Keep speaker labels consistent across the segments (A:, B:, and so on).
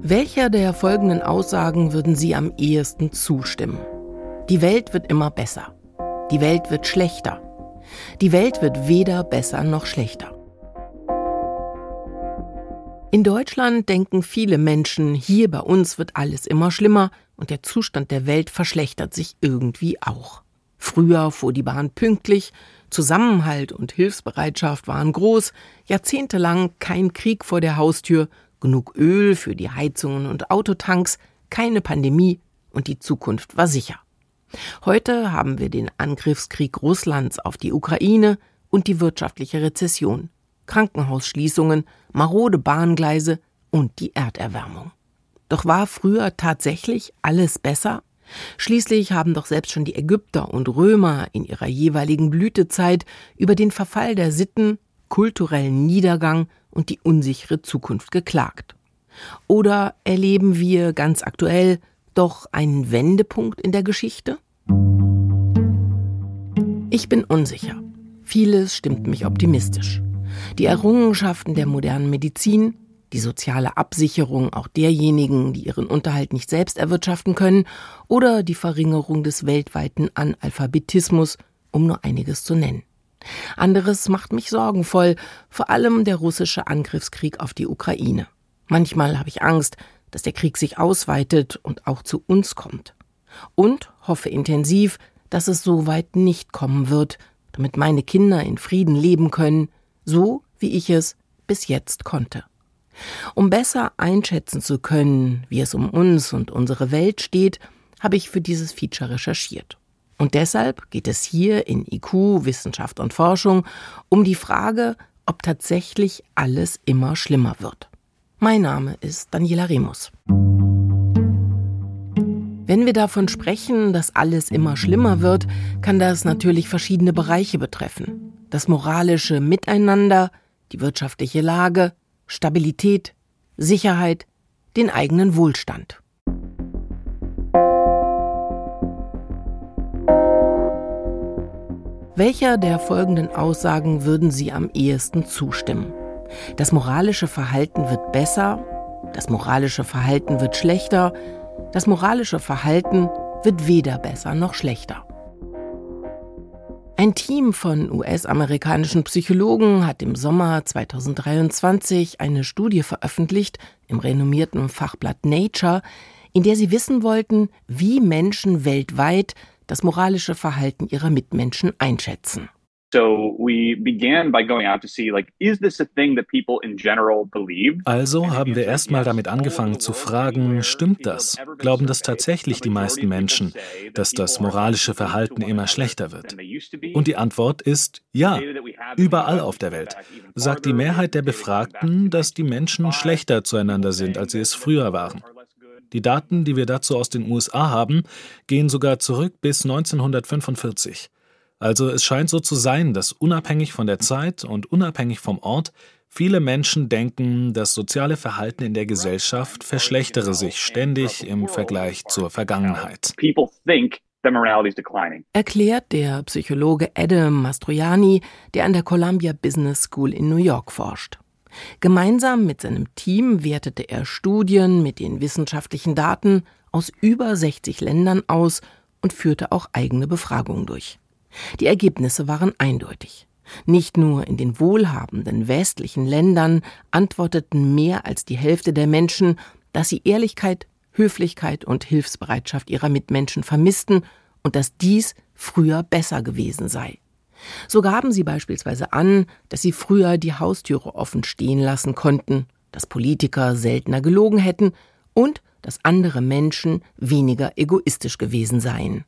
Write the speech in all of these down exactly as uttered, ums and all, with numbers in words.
A: Welcher der folgenden Aussagen würden Sie am ehesten zustimmen? Die Welt wird immer besser. Die Welt wird schlechter. Die Welt wird weder besser noch schlechter. In Deutschland denken viele Menschen, hier bei uns wird alles immer schlimmer und der Zustand der Welt verschlechtert sich irgendwie auch. Früher fuhr die Bahn pünktlich, Zusammenhalt und Hilfsbereitschaft waren groß, jahrzehntelang kein Krieg vor der Haustür, genug Öl für die Heizungen und Autotanks, keine Pandemie und die Zukunft war sicher. Heute haben wir den Angriffskrieg Russlands auf die Ukraine und die wirtschaftliche Rezession, Krankenhausschließungen, marode Bahngleise und die Erderwärmung. Doch war früher tatsächlich alles besser? Schließlich haben doch selbst schon die Ägypter und Römer in ihrer jeweiligen Blütezeit über den Verfall der Sitten, kulturellen Niedergang und die unsichere Zukunft geklagt. Oder erleben wir ganz aktuell doch einen Wendepunkt in der Geschichte? Ich bin unsicher. Vieles stimmt mich optimistisch. Die Errungenschaften der modernen Medizin, die soziale Absicherung auch derjenigen, die ihren Unterhalt nicht selbst erwirtschaften können, oder die Verringerung des weltweiten Analphabetismus, um nur einiges zu nennen. Anderes macht mich sorgenvoll, vor allem der russische Angriffskrieg auf die Ukraine. Manchmal habe ich Angst, dass der Krieg sich ausweitet und auch zu uns kommt. Und hoffe intensiv, dass es so weit nicht kommen wird, damit meine Kinder in Frieden leben können, so wie ich es bis jetzt konnte. Um besser einschätzen zu können, wie es um uns und unsere Welt steht, habe ich für dieses Feature recherchiert. Und deshalb geht es hier in I Q, Wissenschaft und Forschung um die Frage, ob tatsächlich alles immer schlimmer wird. Mein Name ist Daniela Remus. Wenn wir davon sprechen, dass alles immer schlimmer wird, kann das natürlich verschiedene Bereiche betreffen. Das moralische Miteinander, die wirtschaftliche Lage, Stabilität, Sicherheit, den eigenen Wohlstand. Welcher der folgenden Aussagen würden Sie am ehesten zustimmen? Das moralische Verhalten wird besser, das moralische Verhalten wird schlechter, das moralische Verhalten wird weder besser noch schlechter. Ein Team von U S-amerikanischen Psychologen hat im Sommer zweitausenddreiundzwanzig eine Studie veröffentlicht im renommierten Fachblatt Nature, in der sie wissen wollten, wie Menschen weltweit das moralische Verhalten ihrer Mitmenschen einschätzen.
B: Also haben wir erstmal damit angefangen zu fragen, stimmt das? Glauben das tatsächlich die meisten Menschen, dass das moralische Verhalten immer schlechter wird? Und die Antwort ist ja. Überall auf der Welt sagt die Mehrheit der Befragten, dass die Menschen schlechter zueinander sind, als sie es früher waren. Die Daten, die wir dazu aus den U S A haben, gehen sogar zurück bis neunzehnhundertfünfundvierzig. Also es scheint so zu sein, dass unabhängig von der Zeit und unabhängig vom Ort viele Menschen denken, das soziale Verhalten in der Gesellschaft verschlechtere sich ständig im Vergleich zur Vergangenheit.
A: Erklärt der Psychologe Adam Mastroianni, der an der Columbia Business School in New York forscht. Gemeinsam mit seinem Team wertete er Studien mit den wissenschaftlichen Daten aus über sechzig Ländern aus und führte auch eigene Befragungen durch. Die Ergebnisse waren eindeutig. Nicht nur in den wohlhabenden westlichen Ländern antworteten mehr als die Hälfte der Menschen, dass sie Ehrlichkeit, Höflichkeit und Hilfsbereitschaft ihrer Mitmenschen vermissten und dass dies früher besser gewesen sei. So gaben sie beispielsweise an, dass sie früher die Haustüre offen stehen lassen konnten, dass Politiker seltener gelogen hätten und dass andere Menschen weniger egoistisch gewesen seien.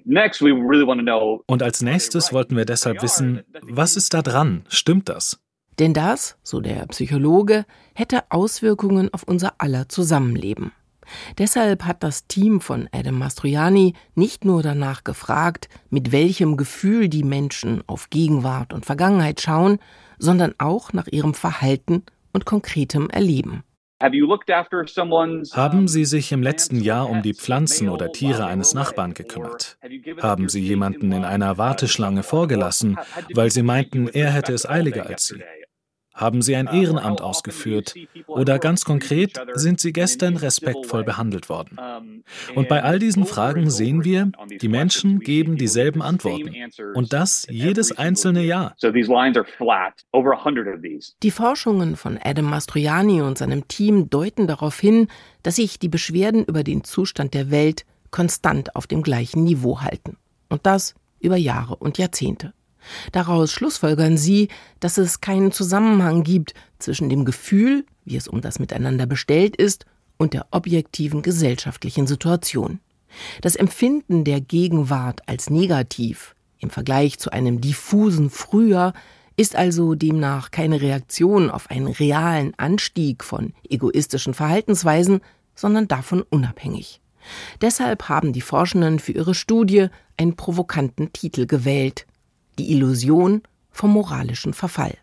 B: Und als nächstes wollten wir deshalb wissen, was ist da dran? Stimmt das?
A: Denn das, so der Psychologe, hätte Auswirkungen auf unser aller Zusammenleben. Deshalb hat das Team von Adam Mastroianni nicht nur danach gefragt, mit welchem Gefühl die Menschen auf Gegenwart und Vergangenheit schauen, sondern auch nach ihrem Verhalten und konkretem Erleben.
B: Haben Sie sich im letzten Jahr um die Pflanzen oder Tiere eines Nachbarn gekümmert? Haben Sie jemanden in einer Warteschlange vorgelassen, weil Sie meinten, er hätte es eiliger als Sie? Haben Sie ein Ehrenamt ausgeführt? Oder ganz konkret, sind Sie gestern respektvoll behandelt worden? Und bei all diesen Fragen sehen wir, die Menschen geben dieselben Antworten. Und das jedes einzelne Jahr.
A: Die Forschungen von Adam Mastroianni und seinem Team deuten darauf hin, dass sich die Beschwerden über den Zustand der Welt konstant auf dem gleichen Niveau halten. Und das über Jahre und Jahrzehnte. Daraus schlussfolgern sie, dass es keinen Zusammenhang gibt zwischen dem Gefühl, wie es um das Miteinander bestellt ist, und der objektiven gesellschaftlichen Situation. Das Empfinden der Gegenwart als negativ im Vergleich zu einem diffusen Früher ist also demnach keine Reaktion auf einen realen Anstieg von egoistischen Verhaltensweisen, sondern davon unabhängig. Deshalb haben die Forschenden für ihre Studie einen provokanten Titel gewählt: Die Illusion vom moralischen Verfall.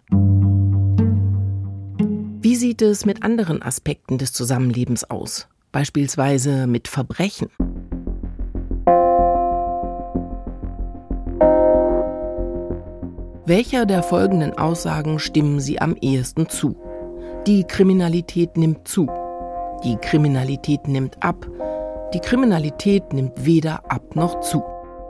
A: Wie sieht es mit anderen Aspekten des Zusammenlebens aus? Beispielsweise mit Verbrechen. Welcher der folgenden Aussagen stimmen Sie am ehesten zu? Die Kriminalität nimmt zu. Die Kriminalität nimmt ab. Die Kriminalität nimmt weder ab noch zu.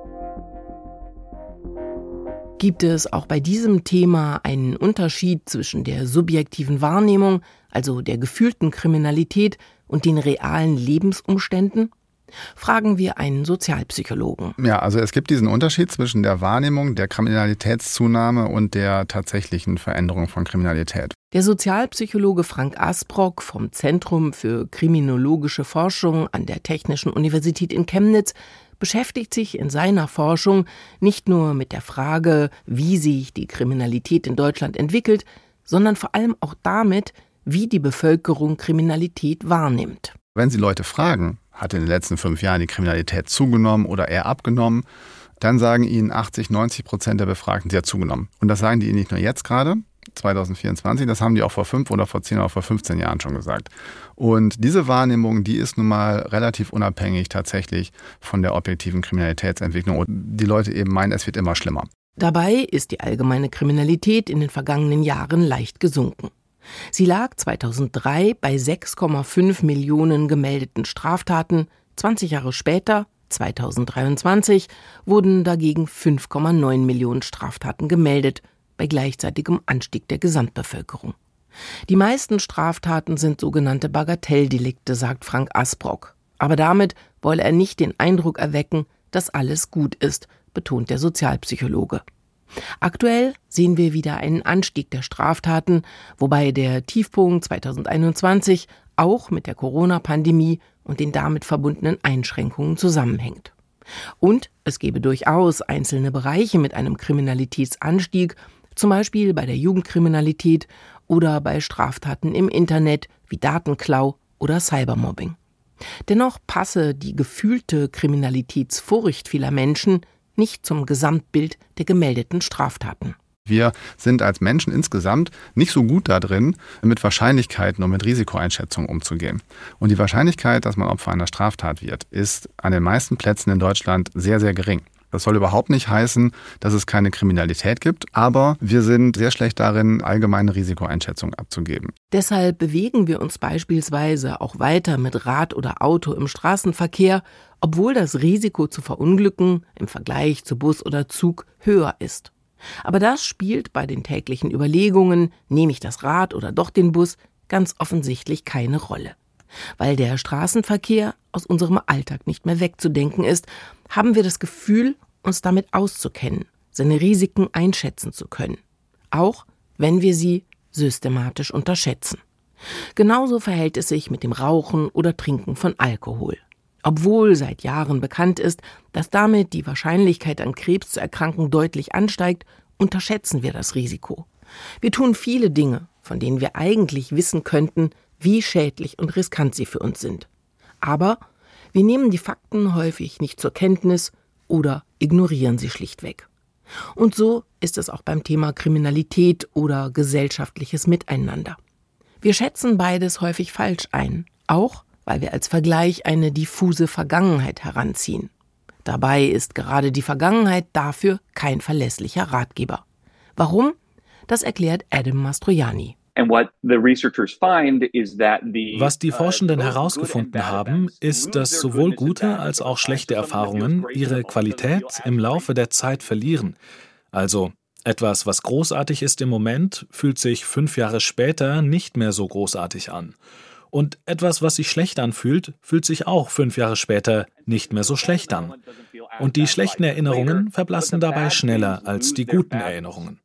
A: Gibt es auch bei diesem Thema einen Unterschied zwischen der subjektiven Wahrnehmung, also der gefühlten Kriminalität, und den realen Lebensumständen? Fragen wir einen Sozialpsychologen.
C: Ja, also es gibt diesen Unterschied zwischen der Wahrnehmung der Kriminalitätszunahme und der tatsächlichen Veränderung von Kriminalität.
A: Der Sozialpsychologe Frank Asbrock vom Zentrum für kriminologische Forschung an der Technischen Universität in Chemnitz beschäftigt sich in seiner Forschung nicht nur mit der Frage, wie sich die Kriminalität in Deutschland entwickelt, sondern vor allem auch damit, wie die Bevölkerung Kriminalität wahrnimmt.
C: Wenn Sie Leute fragen, hat in den letzten fünf Jahren die Kriminalität zugenommen oder eher abgenommen, dann sagen Ihnen achtzig, neunzig Prozent der Befragten, sie hat zugenommen. Und das sagen die Ihnen nicht nur jetzt gerade, zwanzig vierundzwanzig, das haben die auch vor fünf oder vor zehn oder vor fünfzehn Jahren schon gesagt. Und diese Wahrnehmung, die ist nun mal relativ unabhängig tatsächlich von der objektiven Kriminalitätsentwicklung. Und die Leute eben meinen, es wird immer schlimmer.
A: Dabei ist die allgemeine Kriminalität in den vergangenen Jahren leicht gesunken. Sie lag zweitausenddrei bei sechs Komma fünf Millionen gemeldeten Straftaten. zwanzig Jahre später, zweitausenddreiundzwanzig, wurden dagegen fünf Komma neun Millionen Straftaten gemeldet, bei gleichzeitigem Anstieg der Gesamtbevölkerung. Die meisten Straftaten sind sogenannte Bagatelldelikte, sagt Frank Asbrock. Aber damit wolle er nicht den Eindruck erwecken, dass alles gut ist, betont der Sozialpsychologe. Aktuell sehen wir wieder einen Anstieg der Straftaten, wobei der Tiefpunkt zweitausendeinundzwanzig auch mit der Corona-Pandemie und den damit verbundenen Einschränkungen zusammenhängt. Und es gebe durchaus einzelne Bereiche mit einem Kriminalitätsanstieg, zum Beispiel bei der Jugendkriminalität oder bei Straftaten im Internet wie Datenklau oder Cybermobbing. Dennoch passe die gefühlte Kriminalitätsfurcht vieler Menschen nicht zum Gesamtbild der gemeldeten Straftaten.
C: Wir sind als Menschen insgesamt nicht so gut da drin, mit Wahrscheinlichkeiten und mit Risikoeinschätzungen umzugehen. Und die Wahrscheinlichkeit, dass man Opfer einer Straftat wird, ist an den meisten Plätzen in Deutschland sehr, sehr gering. Das soll überhaupt nicht heißen, dass es keine Kriminalität gibt, aber wir sind sehr schlecht darin, allgemeine Risikoeinschätzungen abzugeben.
A: Deshalb bewegen wir uns beispielsweise auch weiter mit Rad oder Auto im Straßenverkehr, obwohl das Risiko zu verunglücken im Vergleich zu Bus oder Zug höher ist. Aber das spielt bei den täglichen Überlegungen, nehme ich das Rad oder doch den Bus, ganz offensichtlich keine Rolle. Weil der Straßenverkehr aus unserem Alltag nicht mehr wegzudenken ist, haben wir das Gefühl, uns damit auszukennen, seine Risiken einschätzen zu können. Auch wenn wir sie systematisch unterschätzen. Genauso verhält es sich mit dem Rauchen oder Trinken von Alkohol. Obwohl seit Jahren bekannt ist, dass damit die Wahrscheinlichkeit an Krebs zu erkranken deutlich ansteigt, unterschätzen wir das Risiko. Wir tun viele Dinge, von denen wir eigentlich wissen könnten, wie schädlich und riskant sie für uns sind. Aber wir nehmen die Fakten häufig nicht zur Kenntnis oder ignorieren sie schlichtweg. Und so ist es auch beim Thema Kriminalität oder gesellschaftliches Miteinander. Wir schätzen beides häufig falsch ein, auch weil wir als Vergleich eine diffuse Vergangenheit heranziehen. Dabei ist gerade die Vergangenheit dafür kein verlässlicher Ratgeber. Warum? Das erklärt Adam Mastroianni.
B: Was die Forschenden herausgefunden haben, ist, dass sowohl gute als auch schlechte Erfahrungen ihre Qualität im Laufe der Zeit verlieren. Also etwas, was großartig ist im Moment, fühlt sich fünf Jahre später nicht mehr so großartig an. Und etwas, was sich schlecht anfühlt, fühlt sich auch fünf Jahre später nicht mehr so schlecht an. Und die schlechten Erinnerungen verblassen dabei schneller als die guten Erinnerungen.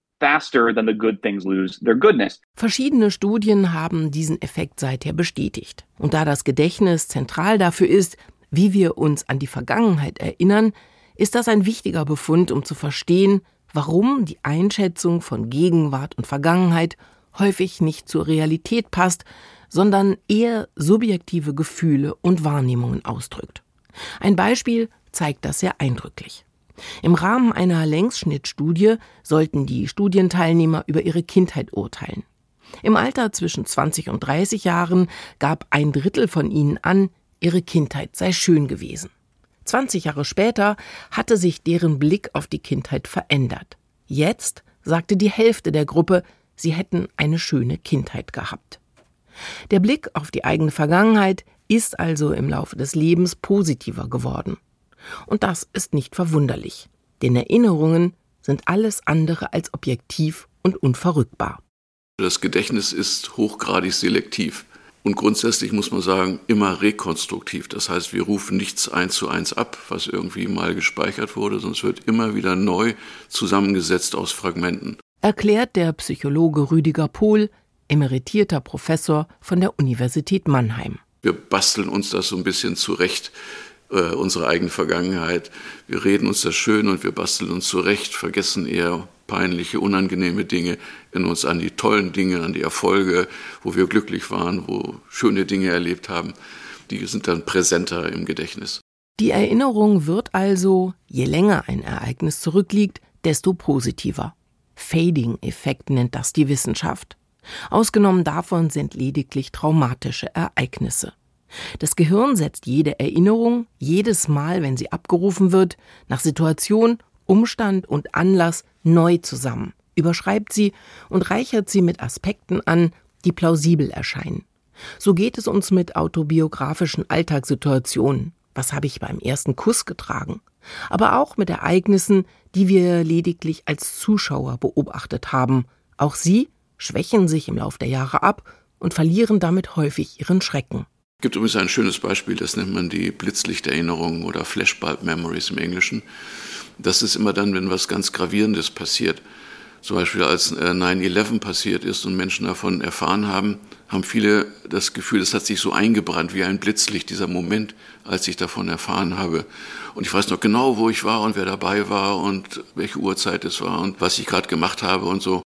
A: Verschiedene Studien haben diesen Effekt seither bestätigt. Und da das Gedächtnis zentral dafür ist, wie wir uns an die Vergangenheit erinnern, ist das ein wichtiger Befund, um zu verstehen, warum die Einschätzung von Gegenwart und Vergangenheit häufig nicht zur Realität passt, sondern eher subjektive Gefühle und Wahrnehmungen ausdrückt. Ein Beispiel zeigt das sehr eindrücklich. Im Rahmen einer Längsschnittstudie sollten die Studienteilnehmer über ihre Kindheit urteilen. Im Alter zwischen zwanzig und dreißig Jahren gab ein Drittel von ihnen an, ihre Kindheit sei schön gewesen. zwanzig Jahre später hatte sich deren Blick auf die Kindheit verändert. Jetzt sagte die Hälfte der Gruppe, sie hätten eine schöne Kindheit gehabt. Der Blick auf die eigene Vergangenheit ist also im Laufe des Lebens positiver geworden. Und das ist nicht verwunderlich, denn Erinnerungen sind alles andere als objektiv und unverrückbar.
D: Das Gedächtnis ist hochgradig selektiv und grundsätzlich muss man sagen, immer rekonstruktiv. Das heißt, wir rufen nichts eins zu eins ab, was irgendwie mal gespeichert wurde, sondern es wird immer wieder neu zusammengesetzt aus Fragmenten.
A: Erklärt der Psychologe Rüdiger Pohl, emeritierter Professor von der Universität Mannheim.
D: Wir basteln uns das so ein bisschen zurecht, äh, unsere eigene Vergangenheit. Wir reden uns das schön und wir basteln uns zurecht, vergessen eher peinliche, unangenehme Dinge, erinnern uns an die tollen Dinge, an die Erfolge, wo wir glücklich waren, wo schöne Dinge erlebt haben. Die sind dann präsenter im Gedächtnis.
A: Die Erinnerung wird also, je länger ein Ereignis zurückliegt, desto positiver. Fading-Effekt nennt das die Wissenschaft. Ausgenommen davon sind lediglich traumatische Ereignisse. Das Gehirn setzt jede Erinnerung, jedes Mal, wenn sie abgerufen wird, nach Situation, Umstand und Anlass neu zusammen, überschreibt sie und reichert sie mit Aspekten an, die plausibel erscheinen. So geht es uns mit autobiografischen Alltagssituationen. Was habe ich beim ersten Kuss getragen? Aber auch mit Ereignissen, die wir lediglich als Zuschauer beobachtet haben. Auch sie schwächen sich im Lauf der Jahre ab und verlieren damit häufig ihren Schrecken.
D: Es gibt übrigens ein schönes Beispiel, das nennt man die Blitzlichterinnerungen oder Flashbulb Memories im Englischen. Das ist immer dann, wenn was ganz Gravierendes passiert. Zum Beispiel als neun elf passiert ist und Menschen davon erfahren haben, haben viele das Gefühl, es hat sich so eingebrannt wie ein Blitzlicht, dieser Moment, als ich davon erfahren habe. Und ich weiß noch genau, wo ich war und wer dabei war und welche Uhrzeit es war und was ich gerade gemacht habe und so.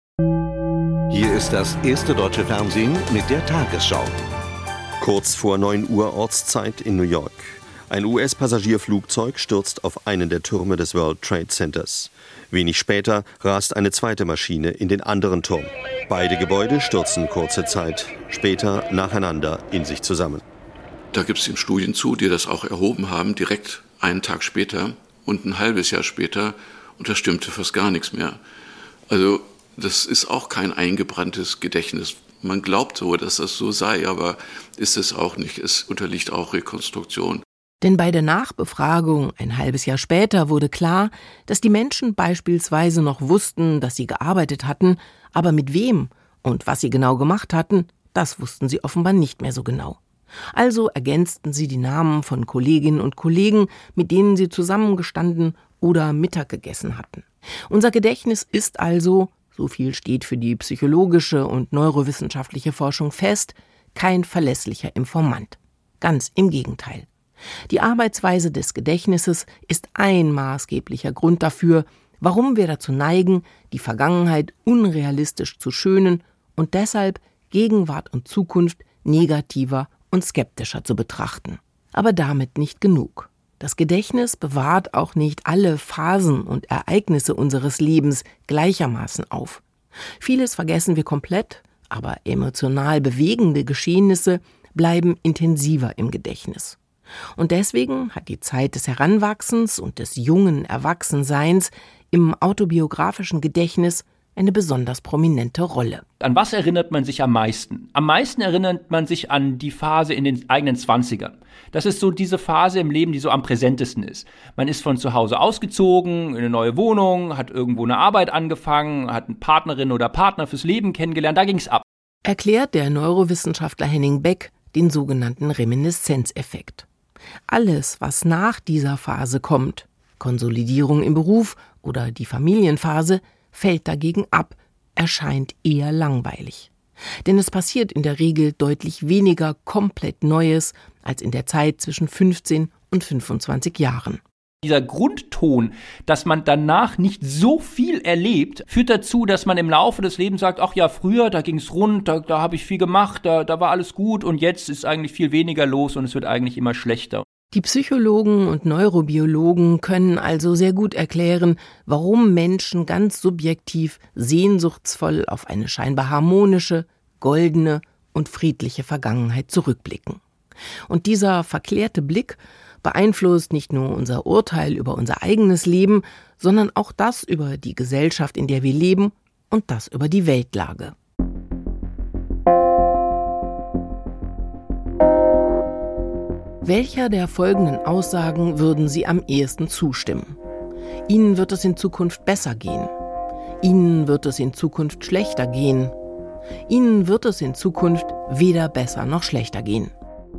E: Hier ist das erste deutsche Fernsehen mit der Tagesschau.
F: Kurz vor neun Uhr Ortszeit in New York. Ein U S-Passagierflugzeug stürzt auf einen der Türme des World Trade Centers. Wenig später rast eine zweite Maschine in den anderen Turm. Beide Gebäude stürzen kurze Zeit später nacheinander in sich zusammen.
D: Da gibt es Studien zu, die das auch erhoben haben, direkt einen Tag später und ein halbes Jahr später. Und da stimmte fast gar nichts mehr. Also das ist auch kein eingebranntes Gedächtnis. Man glaubt so, dass das so sei, aber ist es auch nicht. Es unterliegt auch Rekonstruktion.
A: Denn bei der Nachbefragung ein halbes Jahr später wurde klar, dass die Menschen beispielsweise noch wussten, dass sie gearbeitet hatten, aber mit wem und was sie genau gemacht hatten, das wussten sie offenbar nicht mehr so genau. Also ergänzten sie die Namen von Kolleginnen und Kollegen, mit denen sie zusammengestanden oder Mittag gegessen hatten. Unser Gedächtnis ist also, so viel steht für die psychologische und neurowissenschaftliche Forschung fest, kein verlässlicher Informant. Ganz im Gegenteil. Die Arbeitsweise des Gedächtnisses ist ein maßgeblicher Grund dafür, warum wir dazu neigen, die Vergangenheit unrealistisch zu schönen und deshalb Gegenwart und Zukunft negativer und skeptischer zu betrachten. Aber damit nicht genug. Das Gedächtnis bewahrt auch nicht alle Phasen und Ereignisse unseres Lebens gleichermaßen auf. Vieles vergessen wir komplett, aber emotional bewegende Geschehnisse bleiben intensiver im Gedächtnis. Und deswegen hat die Zeit des Heranwachsens und des jungen Erwachsenseins im autobiografischen Gedächtnis eine besonders prominente Rolle.
G: An was erinnert man sich am meisten? Am meisten erinnert man sich an die Phase in den eigenen Zwanzigern. Das ist so diese Phase im Leben, die so am präsentesten ist. Man ist von zu Hause ausgezogen, in eine neue Wohnung, hat irgendwo eine Arbeit angefangen, hat eine Partnerin oder Partner fürs Leben kennengelernt, da ging's ab.
A: Erklärt der Neurowissenschaftler Henning Beck den sogenannten Reminiszenzeffekt. Alles, was nach dieser Phase kommt, Konsolidierung im Beruf oder die Familienphase, fällt dagegen ab, erscheint eher langweilig. Denn es passiert in der Regel deutlich weniger komplett Neues als in der Zeit zwischen fünfzehn und fünfundzwanzig Jahren.
G: Dieser Grundton, dass man danach nicht so viel erlebt, führt dazu, dass man im Laufe des Lebens sagt, ach ja, früher, da ging's rund, da, da habe ich viel gemacht, da, da war alles gut und jetzt ist eigentlich viel weniger los und es wird eigentlich immer schlechter.
A: Die Psychologen und Neurobiologen können also sehr gut erklären, warum Menschen ganz subjektiv sehnsuchtsvoll auf eine scheinbar harmonische, goldene und friedliche Vergangenheit zurückblicken. Und dieser verklärte Blick beeinflusst nicht nur unser Urteil über unser eigenes Leben, sondern auch das über die Gesellschaft, in der wir leben, und das über die Weltlage. Welcher der folgenden Aussagen würden Sie am ehesten zustimmen? Ihnen wird es in Zukunft besser gehen. Ihnen wird es in Zukunft schlechter gehen. Ihnen wird es in Zukunft weder besser noch schlechter gehen.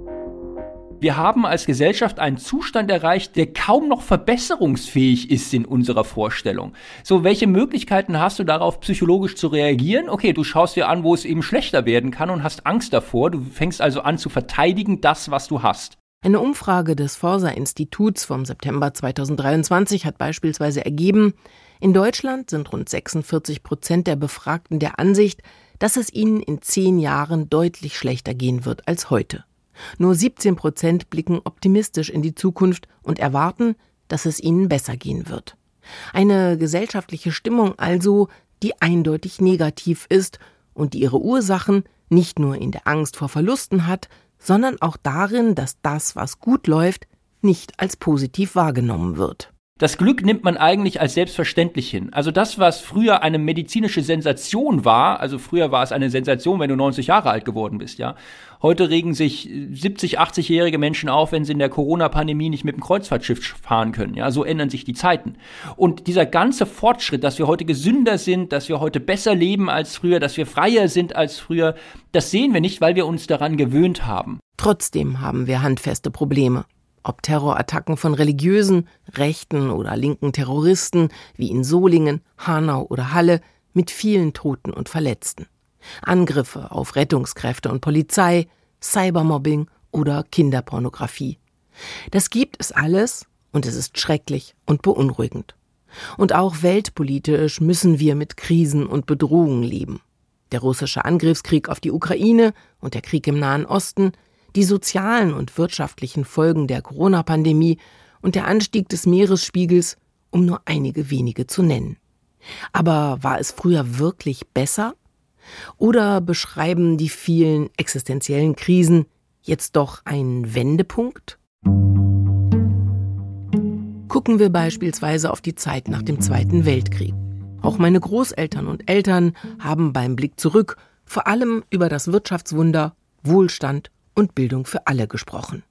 G: Wir haben als Gesellschaft einen Zustand erreicht, der kaum noch verbesserungsfähig ist in unserer Vorstellung. So, welche Möglichkeiten hast du darauf, psychologisch zu reagieren? Okay, du schaust dir an, wo es eben schlechter werden kann und hast Angst davor. Du fängst also an zu verteidigen, das, was du hast.
A: Eine Umfrage des Forsa-Instituts vom September zweitausenddreiundzwanzig hat beispielsweise ergeben, in Deutschland sind rund sechsundvierzig Prozent der Befragten der Ansicht, dass es ihnen in zehn Jahren deutlich schlechter gehen wird als heute. Nur siebzehn Prozent blicken optimistisch in die Zukunft und erwarten, dass es ihnen besser gehen wird. Eine gesellschaftliche Stimmung also, die eindeutig negativ ist und die ihre Ursachen nicht nur in der Angst vor Verlusten hat, sondern auch darin, dass das, was gut läuft, nicht als positiv wahrgenommen wird.
G: Das Glück nimmt man eigentlich als selbstverständlich hin. Also das, was früher eine medizinische Sensation war, also früher war es eine Sensation, wenn du neunzig Jahre alt geworden bist, ja. Heute regen sich siebzig-, achtzigjährige Menschen auf, wenn sie in der Corona-Pandemie nicht mit dem Kreuzfahrtschiff fahren können, ja. So ändern sich die Zeiten. Und dieser ganze Fortschritt, dass wir heute gesünder sind, dass wir heute besser leben als früher, dass wir freier sind als früher, das sehen wir nicht, weil wir uns daran gewöhnt haben.
A: Trotzdem haben wir handfeste Probleme. Ob Terrorattacken von religiösen, rechten oder linken Terroristen wie in Solingen, Hanau oder Halle mit vielen Toten und Verletzten. Angriffe auf Rettungskräfte und Polizei, Cybermobbing oder Kinderpornografie. Das gibt es alles und es ist schrecklich und beunruhigend. Und auch weltpolitisch müssen wir mit Krisen und Bedrohungen leben. Der russische Angriffskrieg auf die Ukraine und der Krieg im Nahen Osten, die sozialen und wirtschaftlichen Folgen der Corona-Pandemie und der Anstieg des Meeresspiegels, um nur einige wenige zu nennen. Aber war es früher wirklich besser? Oder beschreiben die vielen existenziellen Krisen jetzt doch einen Wendepunkt? Gucken wir beispielsweise auf die Zeit nach dem Zweiten Weltkrieg. Auch meine Großeltern und Eltern haben beim Blick zurück vor allem über das Wirtschaftswunder, Wohlstand und Bildung für alle gesprochen.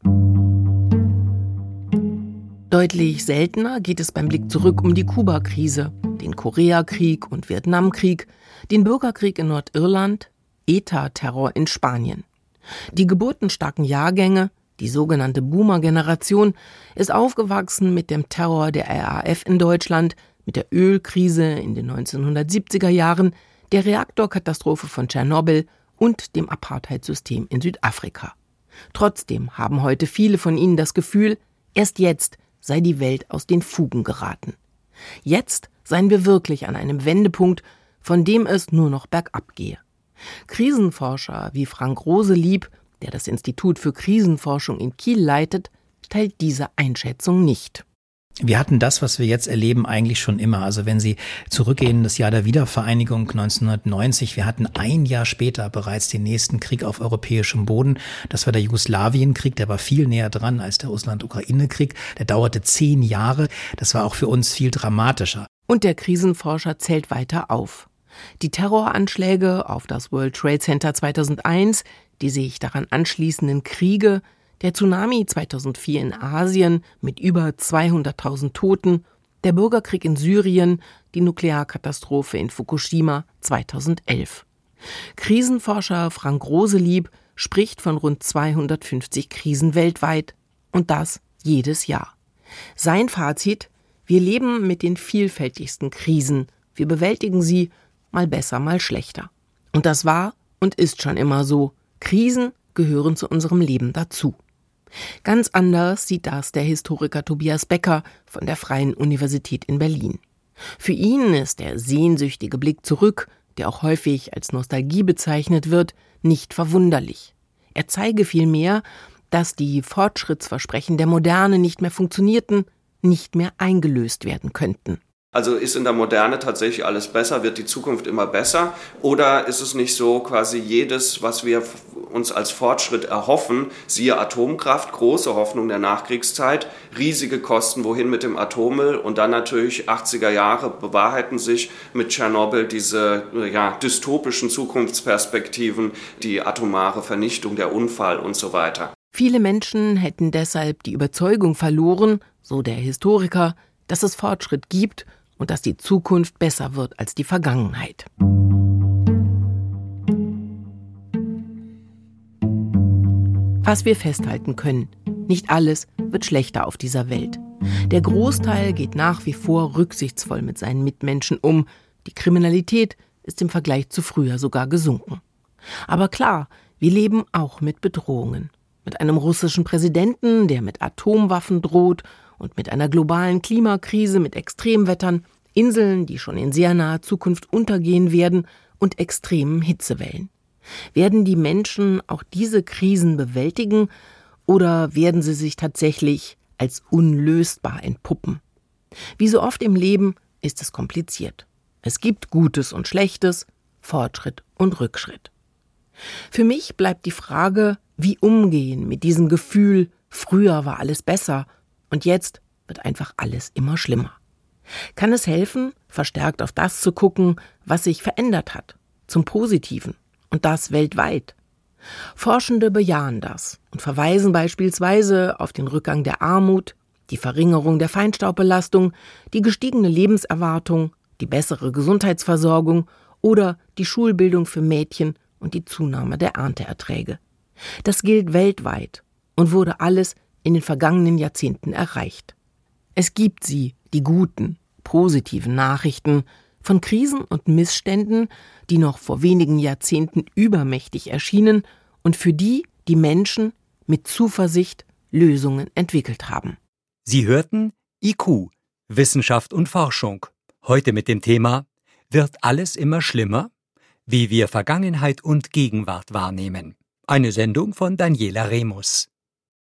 A: Deutlich seltener geht es beim Blick zurück um die Kuba-Krise, den Koreakrieg und Vietnamkrieg, den Bürgerkrieg in Nordirland, E T A-Terror in Spanien. Die geburtenstarken Jahrgänge, die sogenannte Boomer-Generation, ist aufgewachsen mit dem Terror der R A F in Deutschland, mit der Ölkrise in den neunzehnhundertsiebziger Jahren, der Reaktorkatastrophe von Tschernobyl und dem Apartheidsystem in Südafrika. Trotzdem haben heute viele von ihnen das Gefühl, erst jetzt sei die Welt aus den Fugen geraten. Jetzt seien wir wirklich an einem Wendepunkt, von dem es nur noch bergab gehe. Krisenforscher wie Frank Roselieb, der das Institut für Krisenforschung in Kiel leitet, teilt diese Einschätzung nicht.
H: Wir hatten das, was wir jetzt erleben, eigentlich schon immer. Also wenn Sie zurückgehen, das Jahr der Wiedervereinigung neunzehnhundertneunzig, wir hatten ein Jahr später bereits den nächsten Krieg auf europäischem Boden. Das war der Jugoslawienkrieg, der war viel näher dran als der Russland-Ukraine-Krieg. Der dauerte zehn Jahre. Das war auch für uns viel dramatischer.
A: Und der Krisenforscher zählt weiter auf. Die Terroranschläge auf das World Trade Center zweitausendeins, die sich daran anschließenden Kriege, der Tsunami zweitausendvier in Asien mit über zweihunderttausend Toten, der Bürgerkrieg in Syrien, die Nuklearkatastrophe in Fukushima zweitausendelf. Krisenforscher Frank Roselieb spricht von rund zweihundertfünfzig Krisen weltweit und das jedes Jahr. Sein Fazit: Wir leben mit den vielfältigsten Krisen. Wir bewältigen sie, mal besser, mal schlechter. Und das war und ist schon immer so. Krisen gehören zu unserem Leben dazu. Ganz anders sieht das der Historiker Tobias Becker von der Freien Universität in Berlin. Für ihn ist der sehnsüchtige Blick zurück, der auch häufig als Nostalgie bezeichnet wird, nicht verwunderlich. Er zeige vielmehr, dass die Fortschrittsversprechen der Moderne nicht mehr funktionierten, nicht mehr eingelöst werden könnten.
I: Also ist in der Moderne tatsächlich alles besser? Wird die Zukunft immer besser? Oder ist es nicht so, quasi jedes, was wir uns als Fortschritt erhoffen, siehe Atomkraft, große Hoffnung der Nachkriegszeit, riesige Kosten, wohin mit dem Atommüll, und dann natürlich achtziger Jahre bewahrheiten sich mit Tschernobyl diese ja, dystopischen Zukunftsperspektiven, die atomare Vernichtung, der Unfall und so weiter.
A: Viele Menschen hätten deshalb die Überzeugung verloren, so der Historiker, dass es Fortschritt gibt und dass die Zukunft besser wird als die Vergangenheit. Was wir festhalten können: Nicht alles wird schlechter auf dieser Welt. Der Großteil geht nach wie vor rücksichtsvoll mit seinen Mitmenschen um. Die Kriminalität ist im Vergleich zu früher sogar gesunken. Aber klar, wir leben auch mit Bedrohungen. Mit einem russischen Präsidenten, der mit Atomwaffen droht, und mit einer globalen Klimakrise, mit Extremwettern, Inseln, die schon in sehr naher Zukunft untergehen werden, und extremen Hitzewellen. Werden die Menschen auch diese Krisen bewältigen oder werden sie sich tatsächlich als unlösbar entpuppen? Wie so oft im Leben ist es kompliziert. Es gibt Gutes und Schlechtes, Fortschritt und Rückschritt. Für mich bleibt die Frage, wie umgehen mit diesem Gefühl, früher war alles besser und jetzt wird einfach alles immer schlimmer. Kann es helfen, verstärkt auf das zu gucken, was sich verändert hat, zum Positiven, und das weltweit? Forschende bejahen das und verweisen beispielsweise auf den Rückgang der Armut, die Verringerung der Feinstaubbelastung, die gestiegene Lebenserwartung, die bessere Gesundheitsversorgung oder die Schulbildung für Mädchen und die Zunahme der Ernteerträge. Das gilt weltweit und wurde alles in den vergangenen Jahrzehnten erreicht. Es gibt sie, die guten, positiven Nachrichten von Krisen und Missständen, die noch vor wenigen Jahrzehnten übermächtig erschienen und für die die Menschen mit Zuversicht Lösungen entwickelt haben.
J: Sie hörten I Q, Wissenschaft und Forschung. Heute mit dem Thema: Wird alles immer schlimmer? Wie wir Vergangenheit und Gegenwart wahrnehmen. Eine Sendung von Daniela Remus.